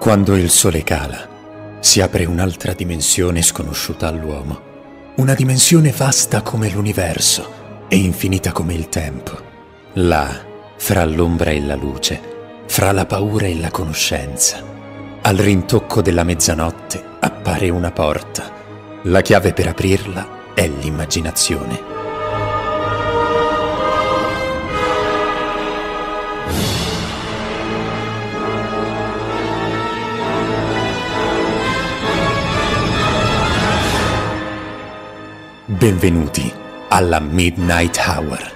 Quando il sole cala, si apre un'altra dimensione sconosciuta all'uomo. Una dimensione vasta come l'universo e infinita come il tempo. Là, fra l'ombra e la luce, fra la paura e la conoscenza, al rintocco della mezzanotte appare una porta. La chiave per aprirla è l'immaginazione. Benvenuti alla Midnight Hour.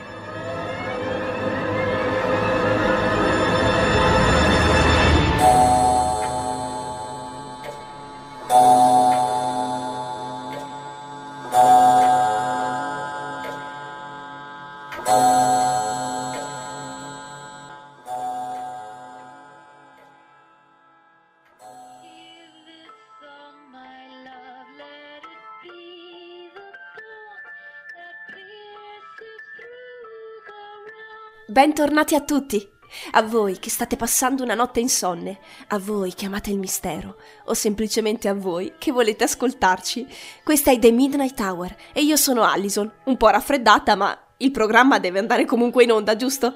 Bentornati a tutti, a voi che state passando una notte insonne, a voi che amate il mistero, o semplicemente a voi che volete ascoltarci. Questa è The Midnight Hour e io sono Allison, un po' raffreddata, ma il programma deve andare comunque in onda, giusto?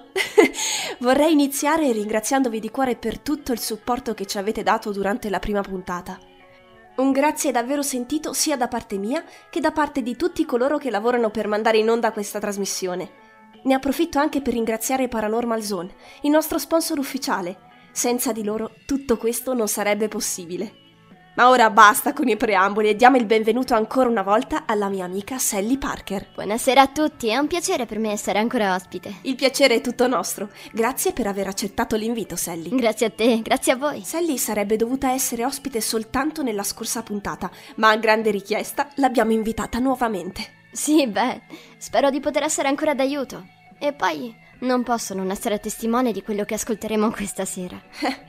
Vorrei iniziare ringraziandovi di cuore per tutto il supporto che ci avete dato durante la prima puntata. Un grazie davvero sentito sia da parte mia che da parte di tutti coloro che lavorano per mandare in onda questa trasmissione. Ne approfitto anche per ringraziare Paranormal Zone, il nostro sponsor ufficiale. Senza di loro tutto questo non sarebbe possibile. Ma ora basta con i preamboli e diamo il benvenuto ancora una volta alla mia amica Sally Parker. Buonasera a tutti, è un piacere per me essere ancora ospite. Il piacere è tutto nostro. Grazie per aver accettato l'invito, Sally. Grazie a te, grazie a voi. Sally sarebbe dovuta essere ospite soltanto nella scorsa puntata, ma a grande richiesta l'abbiamo invitata nuovamente. Sì, spero di poter essere ancora d'aiuto. E poi non posso non essere testimone di quello che ascolteremo questa sera.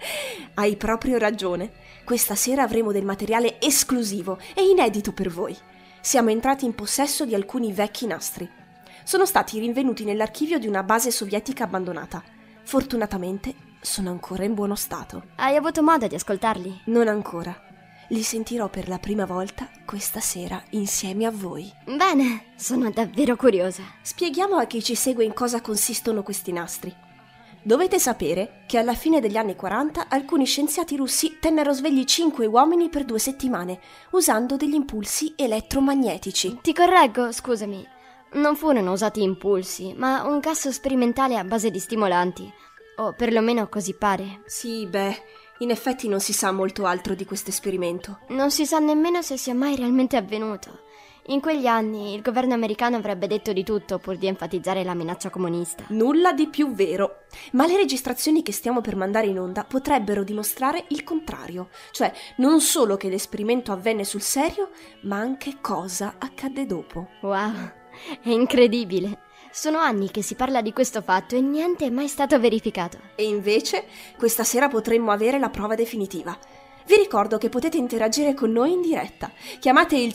Hai proprio ragione. Questa sera avremo del materiale esclusivo e inedito per voi. Siamo entrati in possesso di alcuni vecchi nastri. Sono stati rinvenuti nell'archivio di una base sovietica abbandonata. Fortunatamente sono ancora in buono stato. Hai avuto modo di ascoltarli? Non ancora. Li sentirò per la prima volta questa sera insieme a voi. Bene, sono davvero curiosa. Spieghiamo a chi ci segue in cosa consistono questi nastri. Dovete sapere che alla fine degli anni 40 alcuni scienziati russi tennero svegli 5 uomini per 2 settimane, usando degli impulsi elettromagnetici. Ti correggo, scusami. Non furono usati impulsi, ma un gas sperimentale a base di stimolanti. O perlomeno così pare. Sì, in effetti non si sa molto altro di questo esperimento. Non si sa nemmeno se sia mai realmente avvenuto. In quegli anni il governo americano avrebbe detto di tutto pur di enfatizzare la minaccia comunista. Nulla di più vero. Ma le registrazioni che stiamo per mandare in onda potrebbero dimostrare il contrario. Cioè, non solo che l'esperimento avvenne sul serio, ma anche cosa accadde dopo. Wow, è incredibile. Sono anni che si parla di questo fatto e niente è mai stato verificato. E invece, questa sera potremmo avere la prova definitiva. Vi ricordo che potete interagire con noi in diretta. Chiamate il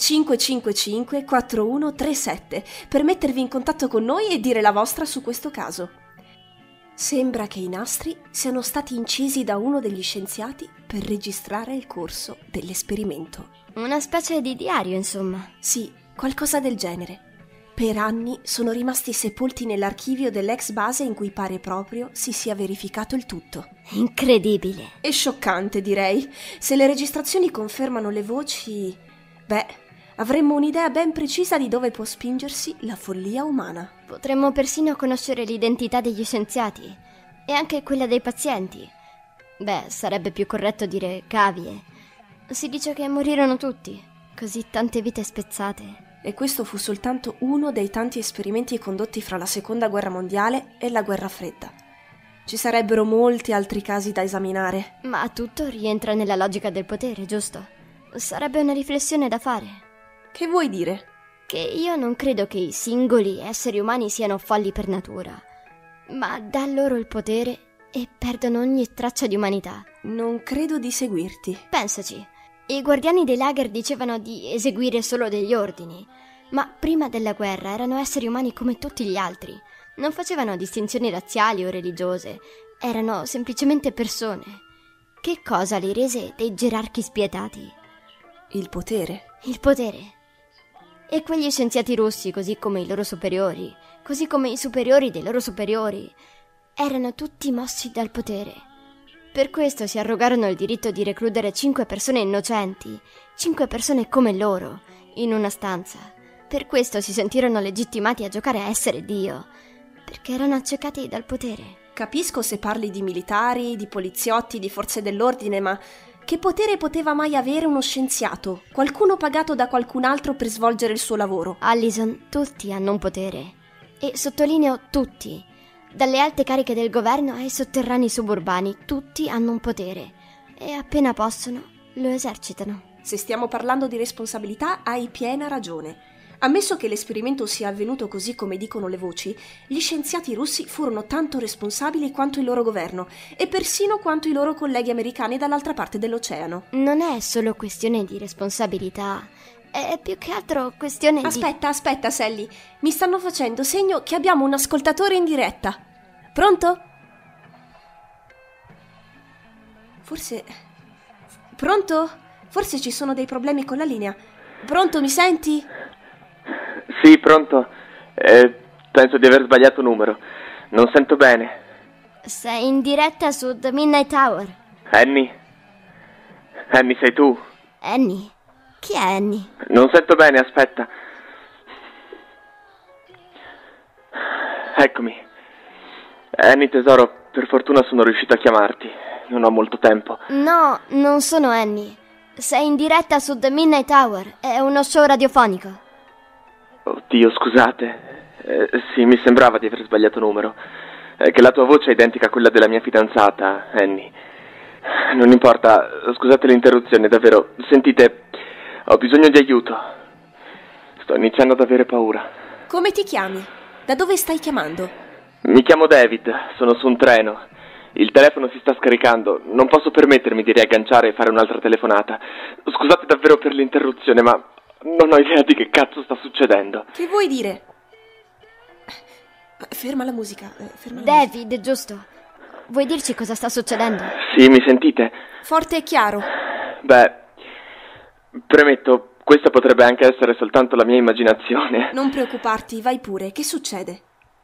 555-4137 per mettervi in contatto con noi e dire la vostra su questo caso. Sembra che i nastri siano stati incisi da uno degli scienziati per registrare il corso dell'esperimento. Una specie di diario, insomma. Sì, qualcosa del genere. Per anni sono rimasti sepolti nell'archivio dell'ex base in cui pare proprio si sia verificato il tutto. Incredibile. E scioccante, direi. Se le registrazioni confermano le voci, avremmo un'idea ben precisa di dove può spingersi la follia umana. Potremmo persino conoscere l'identità degli scienziati e anche quella dei pazienti. Sarebbe più corretto dire cavie. Si dice che morirono tutti, così tante vite spezzate. E questo fu soltanto uno dei tanti esperimenti condotti fra la Seconda Guerra Mondiale e la Guerra Fredda. Ci sarebbero molti altri casi da esaminare. Ma tutto rientra nella logica del potere, giusto? Sarebbe una riflessione da fare. Che vuoi dire? Che io non credo che i singoli esseri umani siano folli per natura, ma dà loro il potere e perdono ogni traccia di umanità. Non credo di seguirti. Pensaci. I guardiani dei lager dicevano di eseguire solo degli ordini, ma prima della guerra erano esseri umani come tutti gli altri. Non facevano distinzioni razziali o religiose, erano semplicemente persone. Che cosa li rese dei gerarchi spietati? Il potere. Il potere. E quegli scienziati russi, così come i loro superiori, così come i superiori dei loro superiori, erano tutti mossi dal potere. Per questo si arrogarono il diritto di recludere 5 persone innocenti, 5 persone come loro, in una stanza. Per questo si sentirono legittimati a giocare a essere Dio, perché erano accecati dal potere. Capisco se parli di militari, di poliziotti, di forze dell'ordine, ma che potere poteva mai avere uno scienziato? Qualcuno pagato da qualcun altro per svolgere il suo lavoro? Allison, tutti hanno un potere. E sottolineo tutti. Dalle alte cariche del governo ai sotterranei suburbani, tutti hanno un potere. E appena possono, lo esercitano. Se stiamo parlando di responsabilità, hai piena ragione. Ammesso che l'esperimento sia avvenuto così come dicono le voci, gli scienziati russi furono tanto responsabili quanto il loro governo e persino quanto i loro colleghi americani dall'altra parte dell'oceano. Non è solo questione di responsabilità, è più che altro questione di... Aspetta, Sally. Mi stanno facendo segno che abbiamo un ascoltatore in diretta. Pronto? Pronto? Forse ci sono dei problemi con la linea. Pronto, mi senti? Sì, pronto. Penso di aver sbagliato numero. Non sento bene. Sei in diretta su The Midnight Tower. Annie? Annie, sei tu? Annie? Chi è Annie? Non sento bene, aspetta. Eccomi. Annie, tesoro, per fortuna sono riuscito a chiamarti. Non ho molto tempo. No, non sono Annie. Sei in diretta su The Midnight Tower. È uno show radiofonico. Oddio, scusate. Sì, mi sembrava di aver sbagliato numero. Che la tua voce è identica a quella della mia fidanzata, Annie. Non importa, scusate l'interruzione, davvero. Sentite, ho bisogno di aiuto. Sto iniziando ad avere paura. Come ti chiami? Da dove stai chiamando? Mi chiamo David, sono su un treno. Il telefono si sta scaricando, non posso permettermi di riagganciare e fare un'altra telefonata. Scusate davvero per l'interruzione, ma non ho idea di che cazzo sta succedendo. Che vuoi dire? Ferma la musica, David, giusto? Vuoi dirci cosa sta succedendo? Sì, mi sentite? Forte e chiaro. Beh, premetto, questa potrebbe anche essere soltanto la mia immaginazione. Non preoccuparti, vai pure, che succede?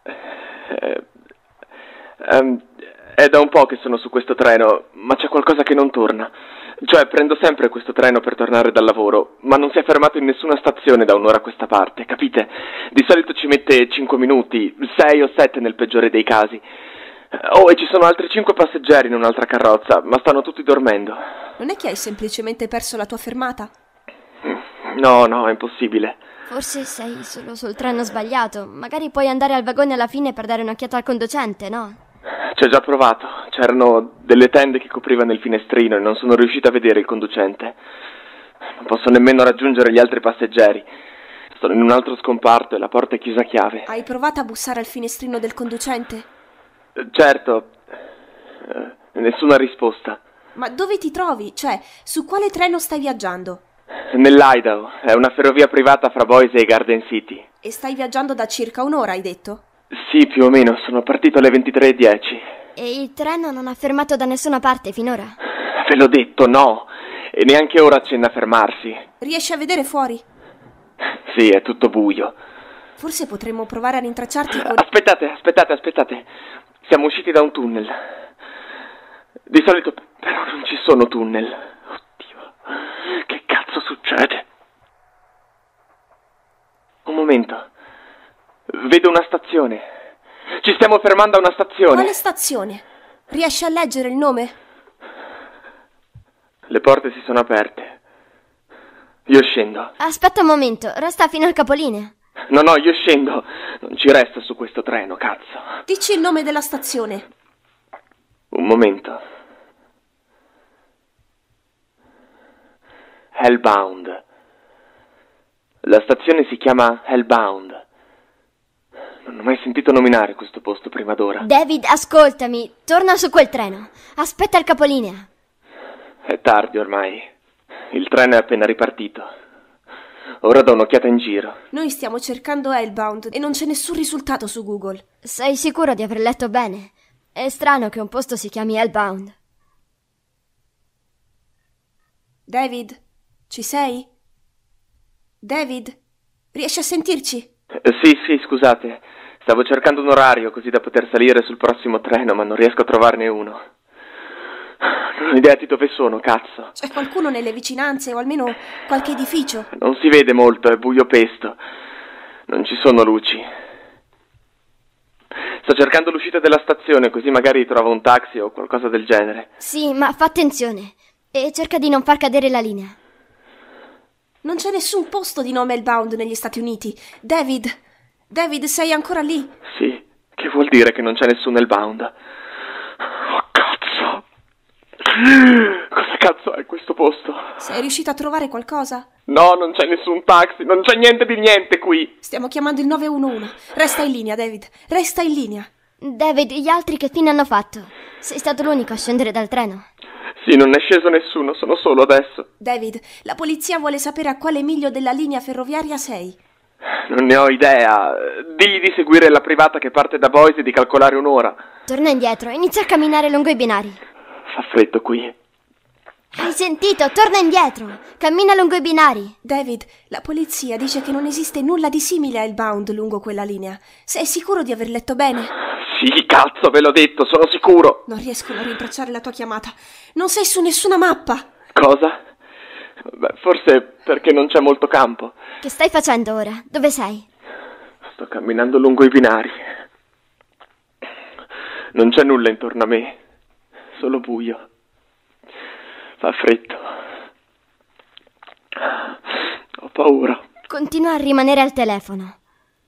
È da un po' che sono su questo treno, ma c'è qualcosa che non torna. Cioè, prendo sempre questo treno per tornare dal lavoro, ma non si è fermato in nessuna stazione da un'ora a questa parte, capite? Di solito ci mette 5 minuti, 6 o 7 nel peggiore dei casi. Oh, e ci sono altri 5 passeggeri in un'altra carrozza, ma stanno tutti dormendo. Non è che hai semplicemente perso la tua fermata? No, è impossibile. Forse sei solo sul treno sbagliato. Magari puoi andare al vagone alla fine per dare un'occhiata al conducente, no? Ci ho già provato. C'erano delle tende che coprivano il finestrino e non sono riuscito a vedere il conducente. Non posso nemmeno raggiungere gli altri passeggeri. Sono in un altro scomparto e la porta è chiusa a chiave. Hai provato a bussare al finestrino del conducente? Certo. Nessuna risposta. Ma dove ti trovi? Cioè, su quale treno stai viaggiando? Nell'Idaho. È una ferrovia privata fra Boise e Garden City. E stai viaggiando da circa un'ora, hai detto? Sì, più o meno. Sono partito alle 23:10. E il treno non ha fermato da nessuna parte finora? Ve l'ho detto, no. E neanche ora accenna a fermarsi. Riesci a vedere fuori? Sì, è tutto buio. Forse potremmo provare a rintracciarti con... Aspettate. Siamo usciti da un tunnel. Di solito però non ci sono tunnel. Oddio, che cazzo succede? Un momento. Vedo una stazione. Ci stiamo fermando a una stazione. Quale stazione? Riesci a leggere il nome? Le porte si sono aperte. Io scendo. Aspetta un momento, resta fino al capolinea. No, io scendo. Non ci resto su questo treno, cazzo. Dici il nome della stazione. Un momento. Hellbound. La stazione si chiama Hellbound. Non ho mai sentito nominare questo posto prima d'ora. David, ascoltami. Torna su quel treno. Aspetta il capolinea. È tardi ormai. Il treno è appena ripartito. Ora do un'occhiata in giro. Noi stiamo cercando Hellbound e non c'è nessun risultato su Google. Sei sicuro di aver letto bene? È strano che un posto si chiami Hellbound. David, ci sei? David, riesci a sentirci? Sì, scusate. Stavo cercando un orario così da poter salire sul prossimo treno, ma non riesco a trovarne uno. Non ho idea di dove sono, cazzo. C'è qualcuno nelle vicinanze o almeno qualche edificio? Non si vede molto, è buio pesto. Non ci sono luci. Sto cercando l'uscita della stazione, così magari trovo un taxi o qualcosa del genere. Sì, ma fa attenzione e cerca di non far cadere la linea. Non c'è nessun posto di nome Hellbound negli Stati Uniti. David, sei ancora lì? Sì, che vuol dire che non c'è nessun Hellbound? Oh, cazzo! Cosa cazzo è questo posto? Sei riuscito a trovare qualcosa? No, non c'è nessun taxi, non c'è niente di niente qui. Stiamo chiamando il 911. Resta in linea, David. Resta in linea. David, gli altri che fine hanno fatto? Sei stato l'unico a scendere dal treno. Sì, non è sceso nessuno, sono solo adesso. David, la polizia vuole sapere a quale miglio della linea ferroviaria sei. Non ne ho idea. Digli di seguire la privata che parte da Boise e di calcolare un'ora. Torna indietro, inizia a camminare lungo i binari. Fa freddo qui. Hai sentito? Torna indietro! Cammina lungo i binari! David, la polizia dice che non esiste nulla di simile a Hellbound lungo quella linea. Sei sicuro di aver letto bene? Sì, cazzo, ve l'ho detto, sono sicuro. Non riescono a rintracciare la tua chiamata. Non sei su nessuna mappa. Cosa? Beh, forse perché non c'è molto campo. Che stai facendo ora? Dove sei? Sto camminando lungo i binari. Non c'è nulla intorno a me, solo buio. Fa freddo. Ho paura. Continua a rimanere al telefono.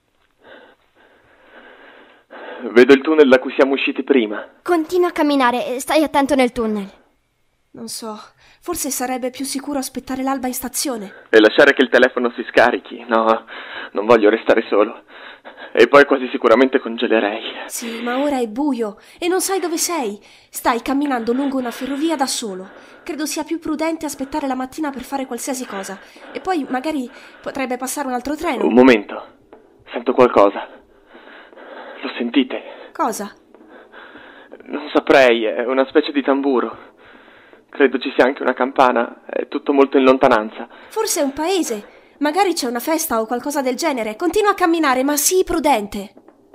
Vedo il tunnel da cui siamo usciti prima. Continua a camminare e stai attento nel tunnel. Non so, forse sarebbe più sicuro aspettare l'alba in stazione. E lasciare che il telefono si scarichi. No, non voglio restare solo. E poi quasi sicuramente congelerei. Sì, ma ora è buio e non sai dove sei. Stai camminando lungo una ferrovia da solo. Credo sia più prudente aspettare la mattina per fare qualsiasi cosa. E poi magari potrebbe passare un altro treno. Un momento. Sento qualcosa. Lo sentite? Cosa? Non saprei, è una specie di tamburo. Credo ci sia anche una campana. È tutto molto in lontananza. Forse è un paese. Magari c'è una festa o qualcosa del genere. Continua a camminare, ma sii prudente.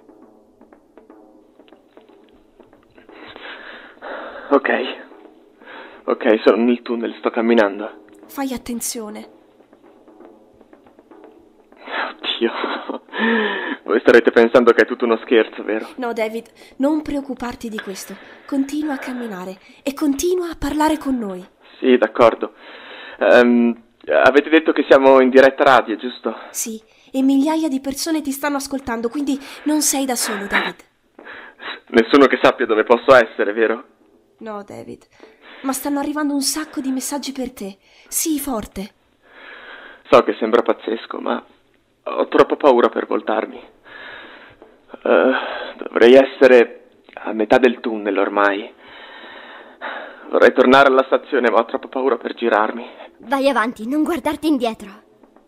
Ok, sono nel tunnel, sto camminando. Fai attenzione. Oddio. Voi starete pensando che è tutto uno scherzo, vero? No, David, non preoccuparti di questo. Continua a camminare e continua a parlare con noi. Sì, d'accordo. Avete detto che siamo in diretta radio, giusto? Sì, e migliaia di persone ti stanno ascoltando, quindi non sei da solo, David. Nessuno che sappia dove posso essere, vero? No, David, ma stanno arrivando un sacco di messaggi per te. Sii forte. So che sembra pazzesco, ma ho troppa paura per voltarmi. Dovrei essere a metà del tunnel ormai. Vorrei tornare alla stazione, ma ho troppa paura per girarmi. Vai avanti, non guardarti indietro.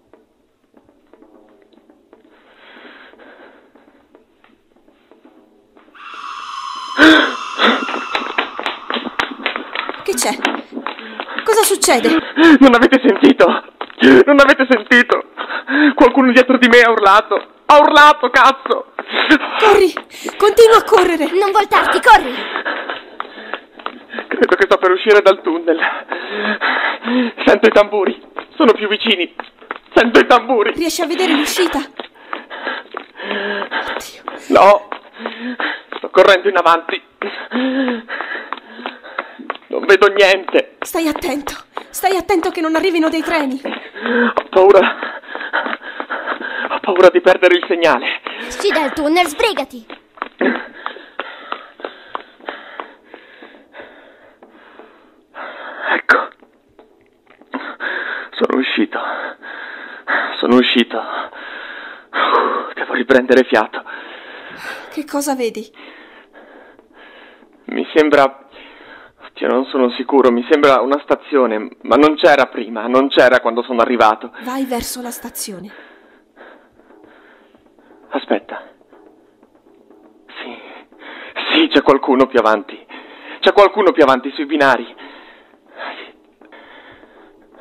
Che c'è? Cosa succede? Non avete sentito? Non avete sentito? Qualcuno dietro di me ha urlato. Ha urlato, cazzo! Corri! Continua a correre! Non voltarti, corri! Credo che sto per uscire dal tunnel. Sento i tamburi. Sono più vicini. Sento i tamburi. Riesci a vedere l'uscita? Oddio. No. Sto correndo in avanti. Non vedo niente. Stai attento. Stai attento che non arrivino dei treni. Ho paura. Ho paura di perdere il segnale. Esci dal tunnel, sbrigati. Ecco. Sono uscito. Devo riprendere fiato. Che cosa vedi? Mi sembra... Oddio, non sono sicuro, mi sembra una stazione, ma non c'era prima, non c'era quando sono arrivato. Vai verso la stazione. Aspetta. Sì, c'è qualcuno più avanti. C'è qualcuno più avanti sui binari.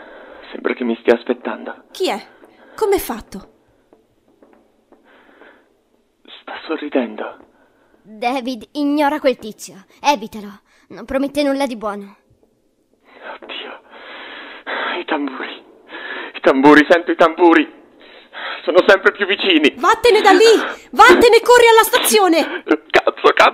Sembra che mi stia aspettando. Chi è? Com'è fatto? Sta sorridendo. David, ignora quel tizio. Evitalo. Non promette nulla di buono. Oddio. I tamburi, sento i tamburi. Sono sempre più vicini. Vattene da lì! Vattene, corri alla stazione! Cazzo!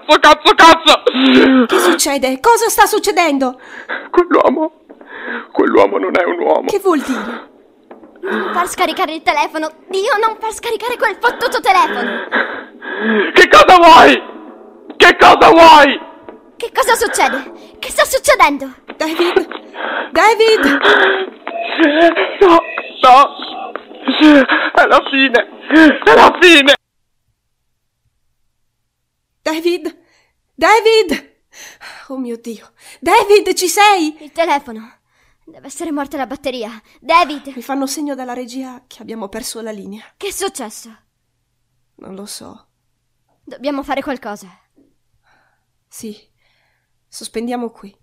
Che succede? Cosa sta succedendo? Quell'uomo non è un uomo. Che vuol dire? Non far scaricare il telefono. Dio, non far scaricare quel fottuto telefono. Che cosa vuoi? Che cosa succede? Che sta succedendo? David! No. È la fine. David! Oh mio Dio! David, ci sei? Il telefono. Deve essere morta la batteria. David! Mi fanno segno dalla regia che abbiamo perso la linea. Che è successo? Non lo so. Dobbiamo fare qualcosa. Sì, sospendiamo qui.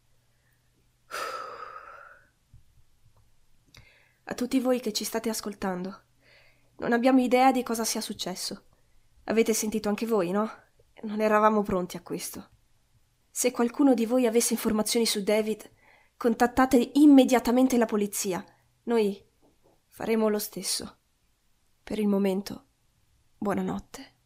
A tutti voi che ci state ascoltando, non abbiamo idea di cosa sia successo. Avete sentito anche voi, no? Non eravamo pronti a questo. Se qualcuno di voi avesse informazioni su David, contattate immediatamente la polizia. Noi faremo lo stesso. Per il momento, buonanotte.